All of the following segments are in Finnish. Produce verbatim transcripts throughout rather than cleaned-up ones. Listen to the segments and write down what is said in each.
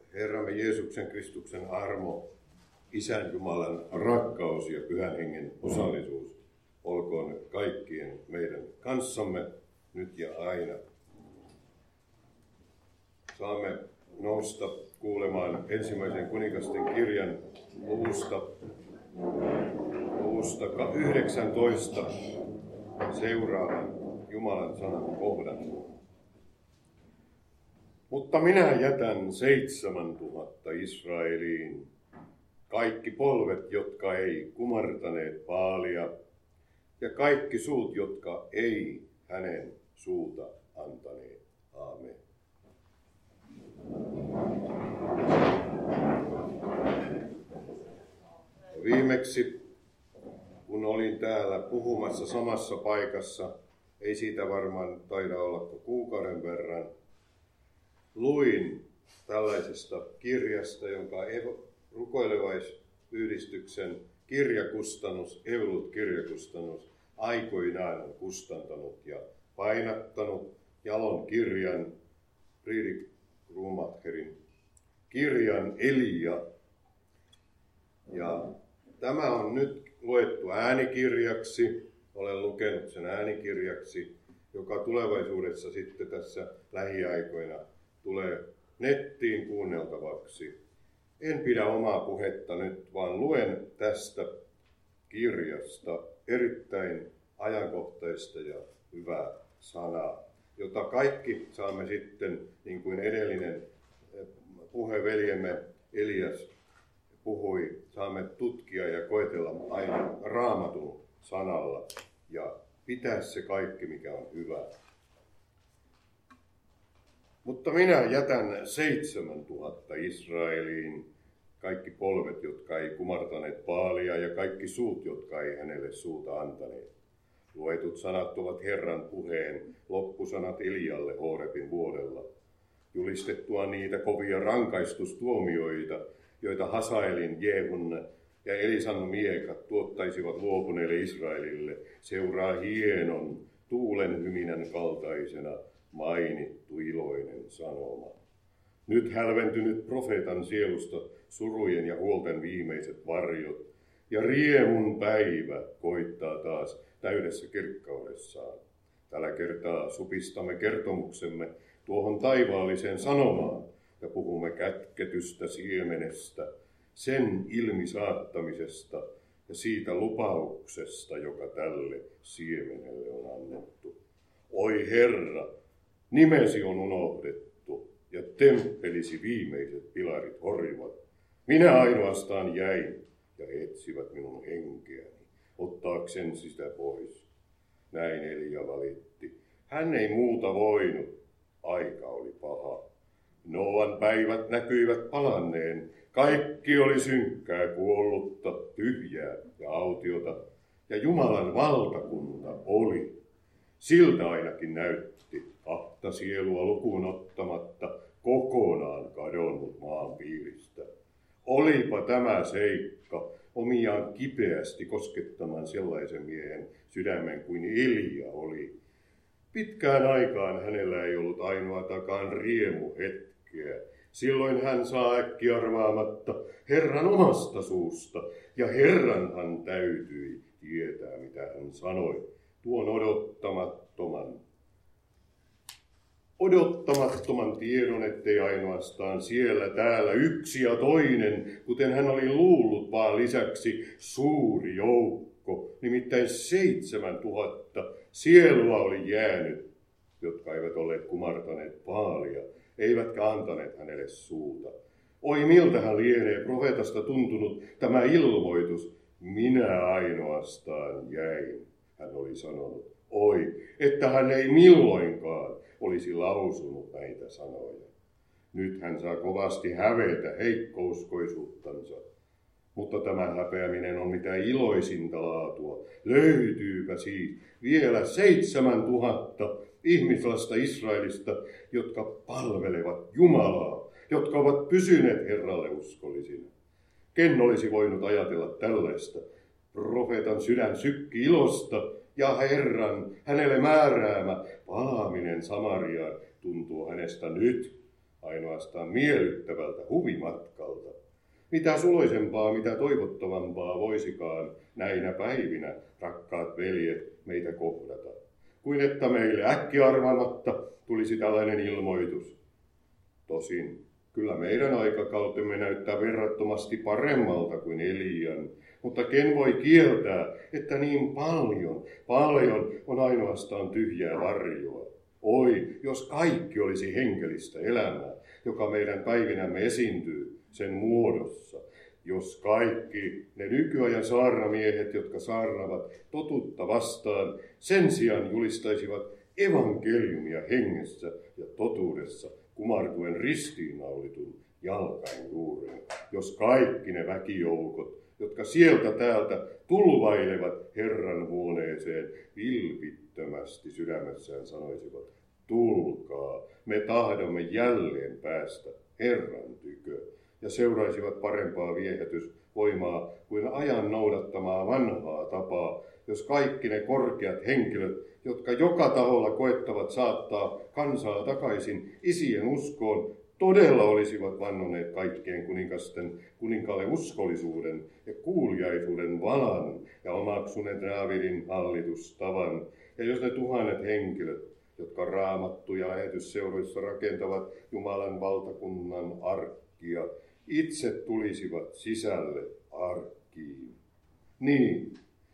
Herramme Jeesuksen Kristuksen armo, Isän Jumalan rakkaus ja Pyhän Hengen osallisuus olkoon kaikkien meidän kanssamme nyt ja aina. Saamme nousta kuulemaan ensimmäisen kuninkasten kirjan luvusta, luvusta yhdeksäntoista seuraavan Jumalan sanan kohdan. Mutta minä jätän seitsemän tuhatta Israeliin, kaikki polvet, jotka ei kumartaneet Baalia, ja kaikki suut, jotka ei hänen suuta antaneet. Aamen. Viimeksi, kun olin täällä puhumassa samassa paikassa, ei siitä varmaan taida olla kuin kuukauden verran, luin tällaisesta kirjasta, jonka rukoilevaisyhdistyksen kirjakustannus, Evolut-kirjakustannus, aikoinaan on kustantanut ja painattanut Jalon kirjan, Fridrik Rumacherin kirjan Elia. Ja tämä on nyt luettu äänikirjaksi, olen lukenut sen äänikirjaksi, joka tulevaisuudessa sitten tässä lähiaikoina tulee nettiin kuunneltavaksi. En pidä omaa puhetta nyt, vaan luen tästä kirjasta erittäin ajankohtaista ja hyvää sanaa, jota kaikki saamme sitten, niin kuin edellinen puheveljemme Elias puhui, saamme tutkia ja koetella aina Raamatun sanalla ja pitää se kaikki, mikä on hyvää. Mutta minä jätän seitsemän tuhatta Israeliin, kaikki polvet, jotka ei kumartaneet Baalia, ja kaikki suut, jotka ei hänelle suuta antaneet. Luetut sanat ovat Herran puheen, loppusanat Elialle Horebin vuodella. Julistettua niitä kovia rankaistustuomioita, joita Hasaelin, Jehun ja Elisan miekat tuottaisivat luopuneelle Israelille, seuraa hienon, tuulen hyminän kaltaisena mainittu iloinen sanoma. Nyt hälventynyt profeetan sielusta surujen ja huolten viimeiset varjot, ja riemun päivä koittaa taas täydessä kirkkaudessaan. Tällä kertaa supistamme kertomuksemme tuohon taivaalliseen sanomaan ja puhumme kätketystä siemenestä, sen ilmisaattamisesta ja siitä lupauksesta, joka tälle siemenelle on annettu. Oi Herra, nimesi on unohdettu ja temppelisi viimeiset pilarit horjuvat. Minä ainoastaan jäin ja he etsivät minun henkeäni, ottaakseen sitä pois. Näin Elia valitti. Hän ei muuta voinut. Aika oli paha. Noan päivät näkyivät palanneen. Kaikki oli synkkää, kuollutta, tyhjää ja autiota. Ja Jumalan valtakunta oli. Siltä ainakin näytti, kahta sielua lukuun ottamatta, kokonaan kadonnut maan piiristä. Olipa tämä seikka omiaan kipeästi koskettamaan sellaisen miehen sydämen kuin Elia oli. Pitkään aikaan hänellä ei ollut ainoatakaan riemuhetkeä. Silloin hän saa äkkiarvaamatta Herran omasta suusta, ja Herranhan täytyi tietää, mitä hän sanoi. Tuon odottamattoman, odottamattoman tiedon, ettei ainoastaan siellä täällä yksi ja toinen, kuten hän oli luullut, vaan lisäksi suuri joukko, nimittäin seitsemän tuhatta sielua oli jäänyt, jotka eivät olleet kumartaneet Baalia, eivätkä antaneet hänelle suuta. Oi, miltähän lienee profeetasta tuntunut tämä ilmoitus, minä ainoastaan jäin. Hän oli sanonut, oi, että hän ei milloinkaan olisi lausunut näitä sanoja. Nyt hän saa kovasti hävetä heikkouskoisuuttansa. Mutta tämä häpeäminen on mitä iloisinta laatua. Löytyypä siis vielä seitsemän tuhatta ihmislasta Israelista, jotka palvelevat Jumalaa, jotka ovat pysyneet Herralle uskollisina. Ken olisi voinut ajatella tällaista? Profeetan sydän sykki ilosta ja Herran hänelle määräämä palaaminen Samariaan tuntuu hänestä nyt ainoastaan miellyttävältä huvimatkalta. Mitä suloisempaa, mitä toivottavampaa voisikaan näinä päivinä, rakkaat veljet, meitä kohdata, kuin että meille äkkiarvaamatta tulisi tällainen ilmoitus. Tosin kyllä meidän aikakautemme näyttää verrattomasti paremmalta kuin Elian, mutta ken voi kieltää, että niin paljon, paljon on ainoastaan tyhjää varjoa. Oi, jos kaikki olisi hengellistä elämää, joka meidän päivinämme esiintyy sen muodossa. Jos kaikki ne nykyajan saarnamiehet, jotka saarnavat totuutta vastaan, sen sijaan julistaisivat evankeliumia hengessä ja totuudessa, kumartuen ristiinnaulitun jalkain juureen. Jos kaikki ne väkijoukot, jotka sieltä täältä tulvailevat Herran huoneeseen, vilpittömästi sydämessään sanoisivat, tulkaa, me tahdomme jälleen päästä Herran tykö, ja seuraisivat parempaa viehätysvoimaa kuin ajan noudattamaa vanhaa tapaa, jos kaikki ne korkeat henkilöt, jotka joka taholla koettavat saattaa kansaa takaisin isien uskoon, todella olisivat vannoneet kaikkien kuninkasten kuninkaalle uskollisuuden ja kuuliaisuuden valan ja omaksuneet Daavidin hallitustavan. Ja jos ne tuhannet henkilöt, jotka raamattu- ja lähetysseuroissa rakentavat Jumalan valtakunnan arkkia, itse tulisivat sisälle arkkiin. Niin,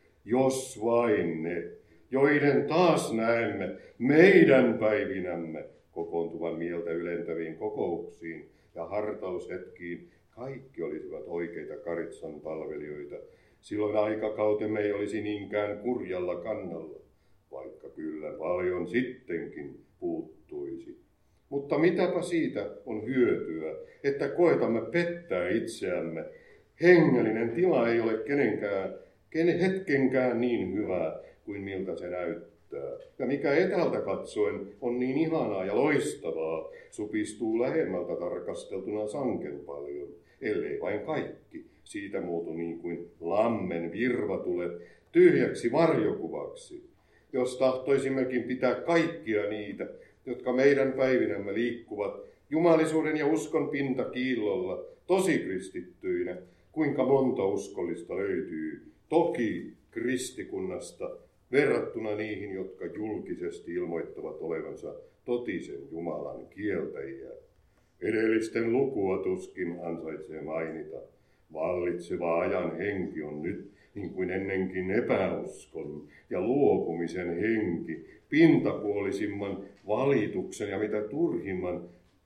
jos vain ne, joiden taas näemme meidän päivinämme kokoontuvan mieltä ylentäviin kokouksiin ja hartaushetkiin, kaikki olisivat oikeita Karitsan palvelijoita. Silloin aikakautemme ei olisi niinkään kurjalla kannalla, vaikka kyllä paljon sittenkin puuttuisi. Mutta mitäpä siitä on hyötyä, että koetamme pettää itseämme. Hengellinen tila ei ole kenenkään, ken hetkenkään niin hyvä kuin miltä se näyttää. Ja mikä etäältä katsoen on niin ihanaa ja loistavaa, supistuu lähemmältä tarkasteltuna sangen paljon, ellei vain kaikki siitä muutu niin kuin lammen virvatulet tyhjäksi varjokuvaksi. Jos tahtoisimmekin pitää kaikkia niitä, jotka meidän päivinämme liikkuvat jumalisuuden ja uskon pintakiillolla, tosi kristittyinä, kuinka monta uskollista löytyy, toki kristikunnasta, verrattuna niihin, jotka julkisesti ilmoittavat olevansa totisen Jumalan kieltäjiä. Edellisten lukua tuskin ansaitsee mainita. Vallitseva ajan henki on nyt, niin kuin ennenkin epäuskon ja luopumisen henki, pintapuolisimman valituksen ja mitä turhimman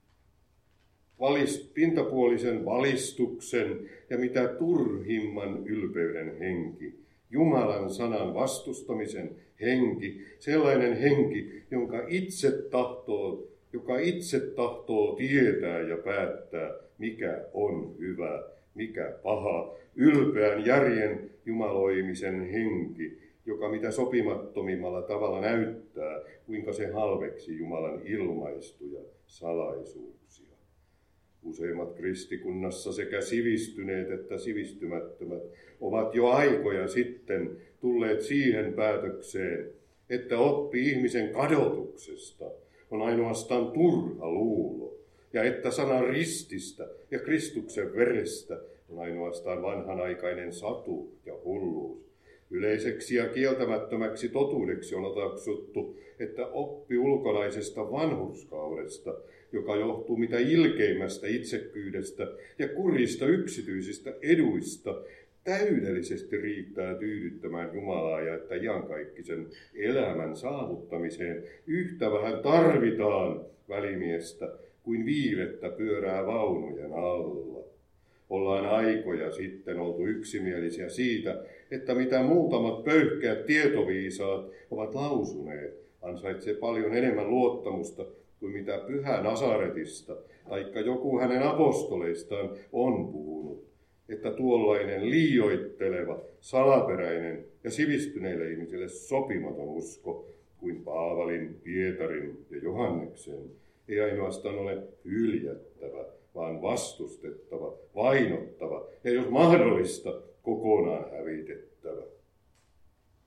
valist, pintapuolisen valistuksen ja mitä turhimman ylpeyden henki. Jumalan sanan vastustamisen henki, sellainen henki, jonka itse tahtoo, joka itse tahtoo tietää ja päättää, mikä on hyvä, mikä paha, ylpeän järjen jumaloimisen henki, joka mitä sopimattomimmalla tavalla näyttää, kuinka se halveksi Jumalan ilmaistuja salaisuuksia. Useimmat kristikunnassa sekä sivistyneet että sivistymättömät ovat jo aikoja sitten tulleet siihen päätökseen, että oppi ihmisen kadotuksesta on ainoastaan turha luulo, ja että sana rististä ja Kristuksen verestä on ainoastaan vanhanaikainen satu ja hulluus. Yleiseksi ja kieltämättömäksi totuudeksi on otaksuttu, että oppi ulkonaisesta vanhurskaudesta, joka johtuu mitä ilkeimmästä itsekkyydestä ja kurjista yksityisistä eduista, täydellisesti riittää tyydyttämään Jumalaa ja että iankaikkisen elämän saavuttamiseen yhtä vähän tarvitaan välimiestä kuin viivettä pyörää vaunujen alla. Ollaan aikoja sitten oltu yksimielisiä siitä, että mitä muutamat pöyhkeät tietoviisaat ovat lausuneet, ansaitsee paljon enemmän luottamusta kuin mitä Pyhä Nasaretista, taikka joku hänen apostoleistaan on puhunut. Että tuollainen liioitteleva, salaperäinen ja sivistyneille ihmisille sopimaton usko kuin Paavalin, Pietarin ja Johanneksen ei ainoastaan ole hyljättävä, vaan vastustettava, vainottava ja jos mahdollista kokonaan hävitettävä.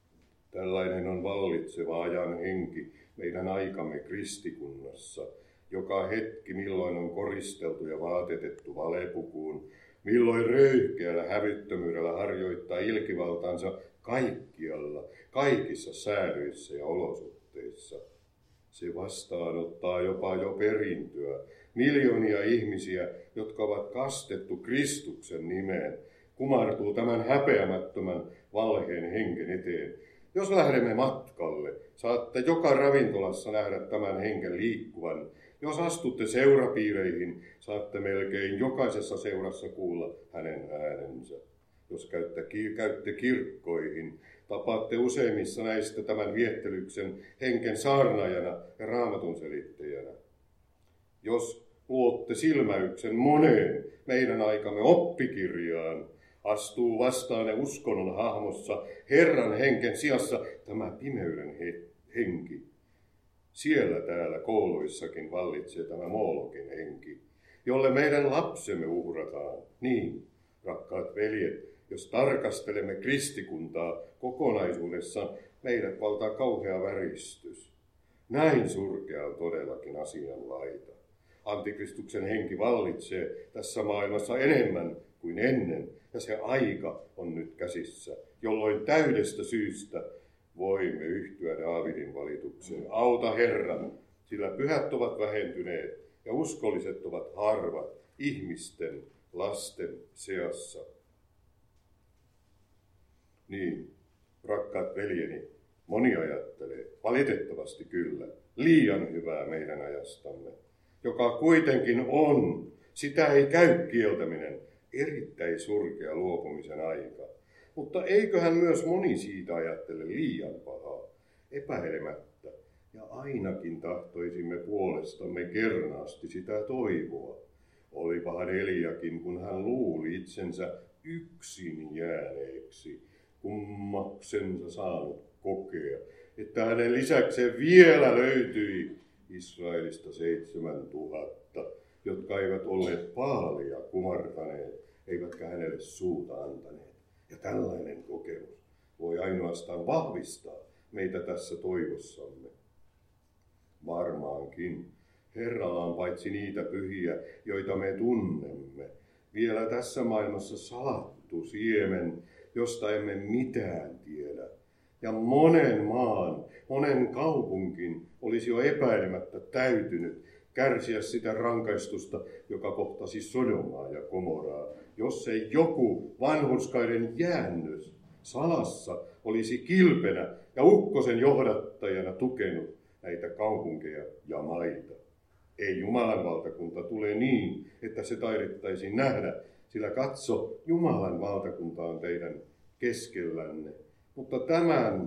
Tällainen on vallitseva ajan henki meidän aikamme kristikunnassa, Joka hetki milloin on koristeltu ja vaatetettu valepukuun, milloin röyhkeällä hävyttömyydellä harjoittaa ilkivaltansa kaikkialla, kaikissa säädöissä ja olosuhteissa. Se vastaanottaa jopa jo perintöä, miljoonia ihmisiä, jotka ovat kastettu Kristuksen nimeen, kumartuu tämän häpeämättömän valheen henken eteen. Jos lähdemme matkalle, saatte joka ravintolassa nähdä tämän henken liikkuvan. Jos astutte seurapiireihin, saatte melkein jokaisessa seurassa kuulla hänen äänensä. Jos käytte, käytte kirkkoihin, tapaatte useimmissa näistä tämän viettelyksen henken saarnaajana ja raamatun selittäjänä. Jos luotte silmäyksen moneen meidän aikamme oppikirjaan, astuu vastaan uskonnon hahmossa Herran henken sijassa tämä pimeyden henki. Siellä täällä kouluissakin vallitsee tämä Moolokin henki, jolle meidän lapsemme uhrataan. Niin, rakkaat veljet, jos tarkastelemme kristikuntaa kokonaisuudessaan, meidät valtaa kauhea väristys. Näin surkea on todellakin asianlaita. Antikristuksen henki vallitsee tässä maailmassa enemmän kuin ennen, ja se aika on nyt käsissä, jolloin täydestä syystä voimme yhtyä Daavidin valitukseen. Auta Herran, sillä pyhät ovat vähentyneet ja uskolliset ovat harvat ihmisten, lasten seassa. Niin, rakkaat veljeni, moni ajattelee, valitettavasti kyllä, liian hyvää meidän ajastamme, joka kuitenkin on, sitä ei käy kieltäminen, erittäin surkea luopumisen aika. Mutta eiköhän myös moni siitä ajattele liian pahaa, epäilemättä, ja ainakin tahtoisimme puolestamme kernaasti sitä toivoa. Olipahan Eliakin, kun hän luuli itsensä yksin jääneeksi, kummaksensa saanut kokea, että hänen lisäkseen vielä löytyi Israelista seitsemän tuhatta, jotka eivät olleet Baalia kumartaneet, eivätkä hänelle suuta antaneet. Ja tällainen kokemus voi ainoastaan vahvistaa meitä tässä toivossamme. Varmaankin Herralla on paitsi niitä pyhiä, joita me tunnemme, vielä tässä maailmassa salattu siemen, josta emme mitään tiedä. Ja monen maan, monen kaupunkin olisi jo epäilemättä täytynyt kärsiä sitä rankaistusta, joka kohtasi Sodomaa ja Gomoraa, jos ei joku vanhurskaiden jäännös salassa olisi kilpenä ja ukkosen johdattajana tukenut näitä kaupunkeja ja maita. Ei Jumalan valtakunta tule niin, että se taidettaisiin nähdä, sillä katso, Jumalan valtakunta on teidän keskellänne. Mutta tämän,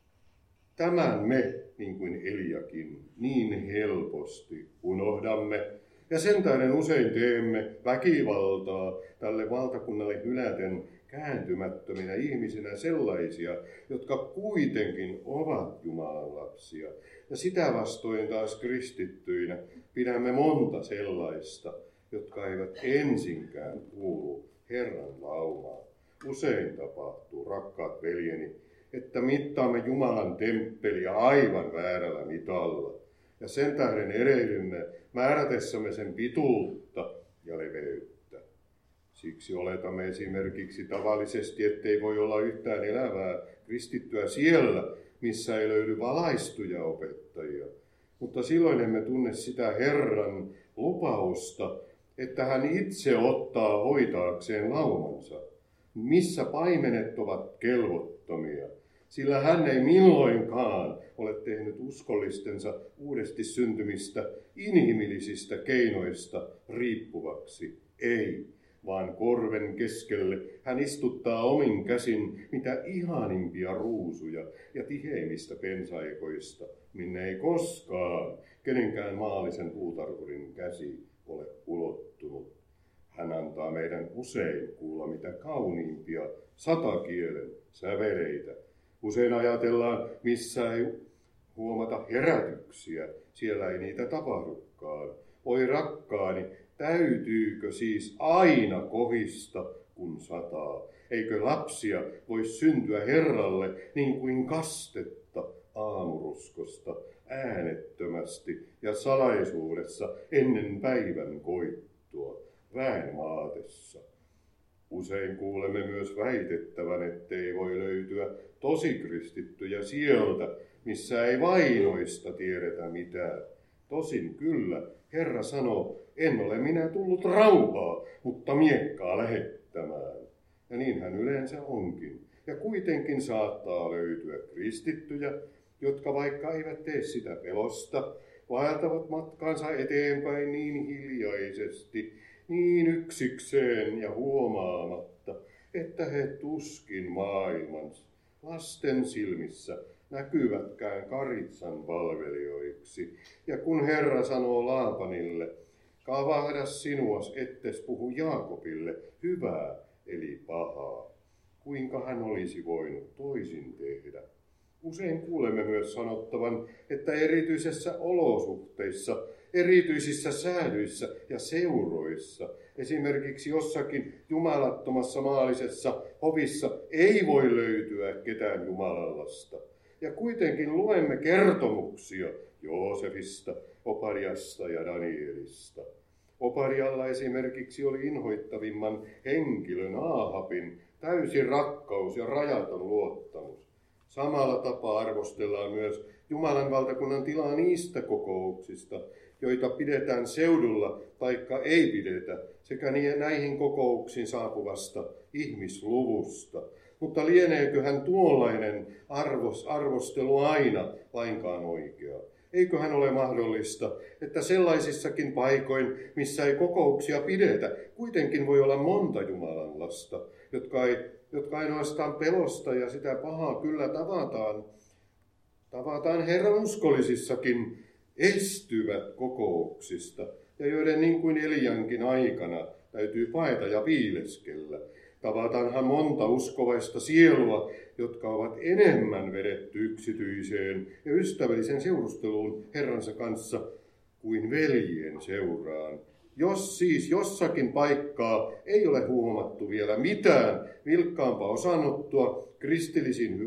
tämän me, niin kuin Eliakin, niin helposti unohdamme. Ja sen tähden usein teemme väkivaltaa tälle valtakunnalle hyläten kääntymättöminä ihmisinä sellaisia, jotka kuitenkin ovat Jumalan lapsia. Ja sitä vastoin taas kristittyinä pidämme monta sellaista, jotka eivät ensinkään kuulu Herran laumaan. Usein tapahtuu, rakkaat veljeni, että mittaamme Jumalan temppeliä aivan väärällä mitalla. Ja sen tähden ereilymme määrätessämme sen pituutta ja leveyttä. Siksi oletamme esimerkiksi tavallisesti, ettei voi olla yhtään elävää kristittyä siellä, missä ei löydy valaistuja opettajia. Mutta silloin emme tunne sitä Herran lupausta, että hän itse ottaa hoitaakseen laumansa. Missä paimenet ovat kelvottomia, sillä hän ei milloinkaan ole tehnyt uskollistensa uudesti syntymistä inhimillisistä keinoista riippuvaksi. Ei, vaan korven keskelle hän istuttaa omin käsin mitä ihanimpia ruusuja ja tiheimmistä pensaikoista, minne ei koskaan kenenkään maallisen puutarhurin käsi ole ulottunut. Hän antaa meidän usein kuulla mitä kauniimpia satakielen säveleitä. Usein ajatellaan, missä ei huomata herätyksiä, siellä ei niitä tapahdukaan. Oi rakkaani, täytyykö siis aina kohista, kun sataa? Eikö lapsia voi syntyä Herralle niin kuin kastetta aamuruskosta, äänettömästi ja salaisuudessa ennen päivän koittua, väen maatessa. Usein kuulemme myös väitettävän, ettei voi löytyä tosikristittyjä sieltä, missä ei vainoista tiedetä mitään. Tosin kyllä, Herra sanoo, en ole minä tullut rauhaa, mutta miekkaa lähettämään. Ja niin hän yleensä onkin. Ja kuitenkin saattaa löytyä kristittyjä, jotka vaikka eivät tee sitä pelosta, vaeltavat matkaansa eteenpäin niin hiljaisesti, niin yksikseen ja huomaamatta, että he tuskin maailman lasten silmissä näkyvätkään Karitsan palvelijoiksi. Ja kun Herra sanoo Laapanille, kavahda sinua, ettes puhu Jaakobille hyvää eli pahaa, kuinka hän olisi voinut toisin tehdä. Usein kuulemme myös sanottavan, että erityisissä olosuhteissa, erityisissä säädyissä ja seuroissa, esimerkiksi jossakin jumalattomassa maallisessa hovissa ei voi löytyä ketään Jumalallasta. Ja kuitenkin luemme kertomuksia Joosefista, Opadiasta ja Danielista. Opadialla esimerkiksi oli inhoittavimman henkilön Aahabin täysi rakkaus ja rajaton luottamus. Samalla tapaa arvostellaan myös Jumalan valtakunnan tilaa niistä kokouksista, joita pidetään seudulla taikka ei pidetä, sekä näihin kokouksiin saapuvasta ihmisluvusta. Mutta lieneeköhän tuollainen arvos, arvostelu aina lainkaan oikeaa? Eiköhän ole mahdollista, että sellaisissakin paikoin, missä ei kokouksia pidetä, kuitenkin voi olla monta Jumalan lasta, jotka, ei, jotka ainoastaan pelosta ja sitä pahaa kyllä tavataan, tavataan Herran uskollisissakin, estyvät kokouksista, ja joiden niin kuin Eliankin aikana täytyy paeta ja piileskellä. Tavataanhan monta uskovaista sielua, jotka ovat enemmän vedetty yksityiseen ja ystävällisen seurusteluun Herransa kanssa kuin veljien seuraan. Jos siis jossakin paikkaa ei ole huomattu vielä mitään vilkkaampaa osanottua kristillisiin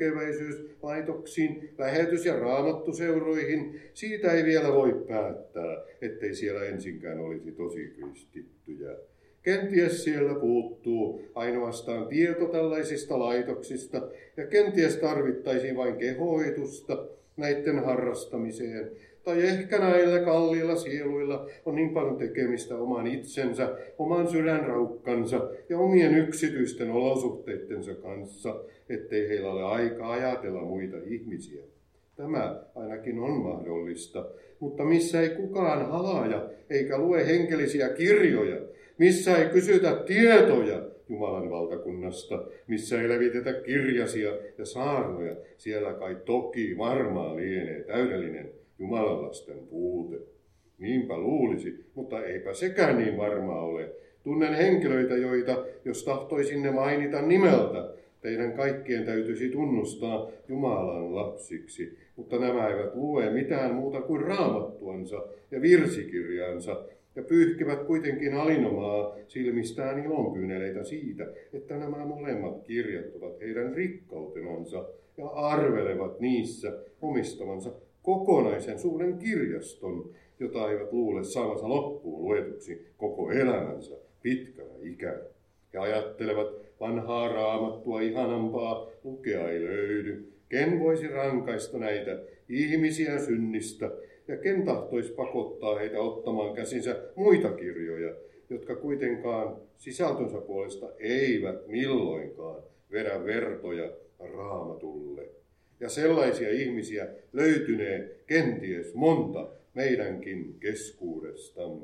hyväntekeväisyyslaitoksiin, lähetys- ja raamattuseuroihin, siitä ei vielä voi päättää, ettei siellä ensinkään olisi tosi kristittyjä. Kenties siellä puuttuu ainoastaan tieto tällaisista laitoksista, ja kenties tarvittaisiin vain kehoitusta näiden harrastamiseen. Tai ehkä näillä kalliilla sieluilla on niin paljon tekemistä oman itsensä, oman sydänraukkansa ja omien yksityisten olosuhteittensa kanssa, ettei heillä ole aikaa ajatella muita ihmisiä. Tämä ainakin on mahdollista, mutta missä ei kukaan halaaja eikä lue henkilöisiä kirjoja, missä ei kysytä tietoja Jumalan valtakunnasta, missä ei levitetä kirjasia ja saarnoja, siellä kai toki varmaan lienee täydellinen Jumalan lasten puute. Niinpä luulisi, mutta eipä sekään niin varmaa ole. Tunnen henkilöitä, joita, jos tahtoisin ne mainita nimeltä, teidän kaikkien täytyisi tunnustaa Jumalan lapsiksi, mutta nämä eivät lue mitään muuta kuin raamattuansa ja virsikirjansa, ja pyyhkivät kuitenkin alinomaa silmistään ilonkyyneleitä siitä, että nämä molemmat kirjat ovat heidän rikkautenansa ja arvelevat niissä omistavansa kokonaisen suuren kirjaston, jota eivät luule saavansa loppuun luetuksi koko elämänsä pitkänä ikänä. He ajattelevat, vanhaa raamattua ihanampaa lukea ei löydy. Ken voisi rankaista näitä ihmisiä synnistä, ja ken tahtoisi pakottaa heitä ottamaan käsinsä muita kirjoja, jotka kuitenkaan sisältönsä puolesta eivät milloinkaan vedä vertoja raamatulle. Ja sellaisia ihmisiä löytynee kenties monta meidänkin keskuudestamme.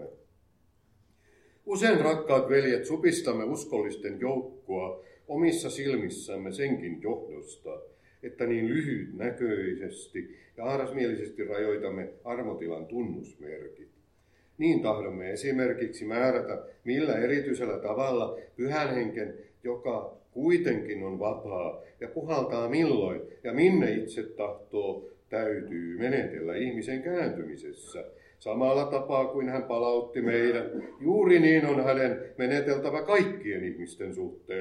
Usein, rakkaat veljet, supistamme uskollisten joukkoa omissa silmissämme senkin johdosta, että niin lyhytnäköisesti ja ahdasmielisesti rajoitamme armotilan tunnusmerkit. Niin tahdomme esimerkiksi määrätä, millä erityisellä tavalla pyhän henken, joka kuitenkin on vapaa ja puhaltaa milloin ja minne itse tahtoo, täytyy menetellä ihmisen kääntymisessä. Samalla tapaa kuin hän palautti meidät, juuri niin on hänen meneteltävä kaikkien ihmisten suhteen.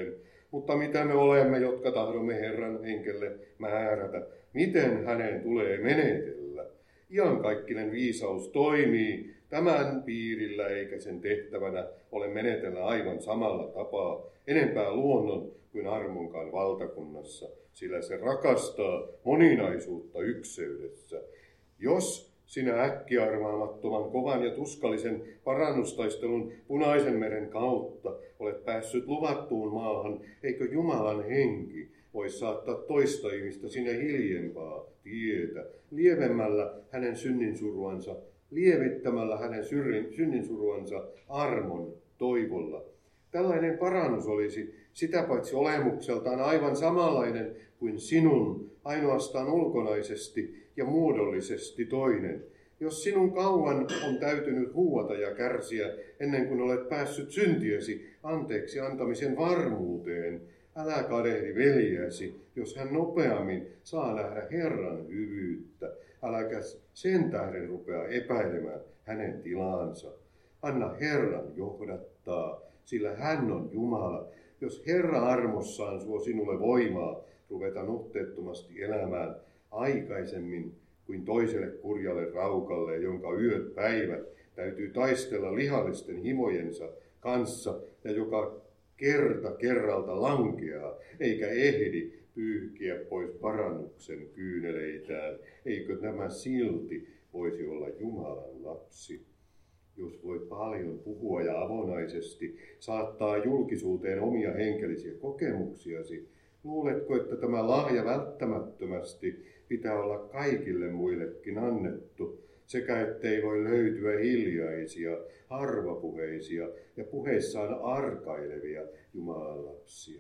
Mutta mitä me olemme, jotka tahdomme Herran henkelle määrätä, miten hänen tulee menetellä? Iankaikkinen viisaus toimii tämän piirillä, eikä sen tehtävänä ole menetellä aivan samalla tapaa, enempää luonnon kuin armonkaan valtakunnassa, sillä se rakastaa moninaisuutta ykseydessä. Jos sinä äkkiarvaamattoman, kovan ja tuskallisen parannustaistelun Punaisen meren kautta olet päässyt luvattuun maahan, eikö Jumalan henki voi saattaa toista ihmistä sinne hiljempaa tietä, lievemmällä hänen synninsuruansa, lievittämällä hänen synninsuruansa armon toivolla. Tällainen parannus olisi sitä paitsi olemukseltaan aivan samanlainen kuin sinun, ainoastaan ulkonaisesti ja muodollisesti toinen. Jos sinun kauan on täytynyt huuata ja kärsiä ennen kuin olet päässyt syntiesi anteeksi antamisen varmuuteen, älä kadehdi veljäsi, jos hän nopeammin saa nähdä Herran hyvyyttä. Äläkä sen tähden rupea epäilemään hänen tilaansa. Anna Herran johdattaa, sillä hän on Jumala. Jos Herra armossaan suo sinulle voimaa ruveta nuhteettomasti elämään aikaisemmin kuin toiselle kurjalle raukalle, jonka yöt päivät täytyy taistella lihallisten himojensa kanssa ja joka kerta kerralta lankeaa, eikä ehdi pyyhkiä pois parannuksen kyyneleitään, eikö nämä silti voisi olla Jumalan lapsi? Jos voit paljon puhua ja avonaisesti saattaa julkisuuteen omia henkilöisiä kokemuksiasi, luuletko, että tämä lahja välttämättömästi pitää olla kaikille muillekin annettu, sekä ettei voi löytyä hiljaisia, harvapuheisia ja puheissaan arkailevia Jumalan lapsia?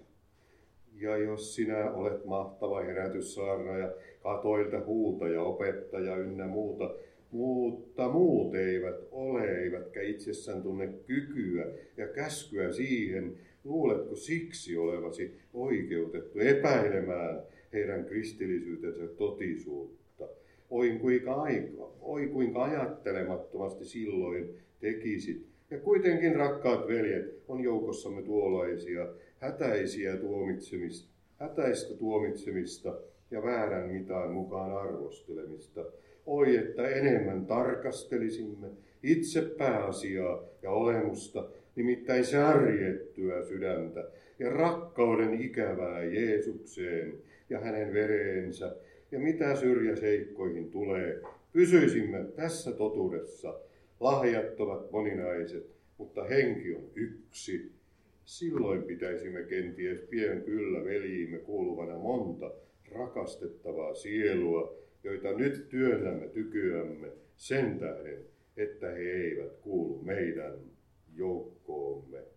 Ja jos sinä olet mahtava herätyssaarnaaja, katoilta huutaja, opettaja ynnä muuta, mutta muut eivät ole, eivätkä itsessään tunne kykyä ja käskyä siihen, luuletko siksi olevasi oikeutettu epäilemään heidän kristillisyytensä totisuutta? Oi kuinka, aika, oi kuinka ajattelemattomasti silloin tekisit. Ja kuitenkin, rakkaat veljet, on joukossamme tuollaisia hätäisiä tuomitsemista, hätäistä tuomitsemista ja väärän mitaan mukaan arvostelemista. Oi, että enemmän tarkastelisimme itse pääasiaa ja olemusta, nimittäin särjettyä sydäntä ja rakkauden ikävää Jeesukseen ja hänen vereensä. Ja mitä syrjäseikkoihin tulee, pysyisimme tässä totuudessa. Lahjat ovat moninaiset, mutta henki on yksi. Silloin pitäisimme kenties pian kyllä veljiimme kuuluvana monta rakastettavaa sielua, joita nyt työnnämme tykyämme sen tähden, että he eivät kuulu meidän joukkoomme.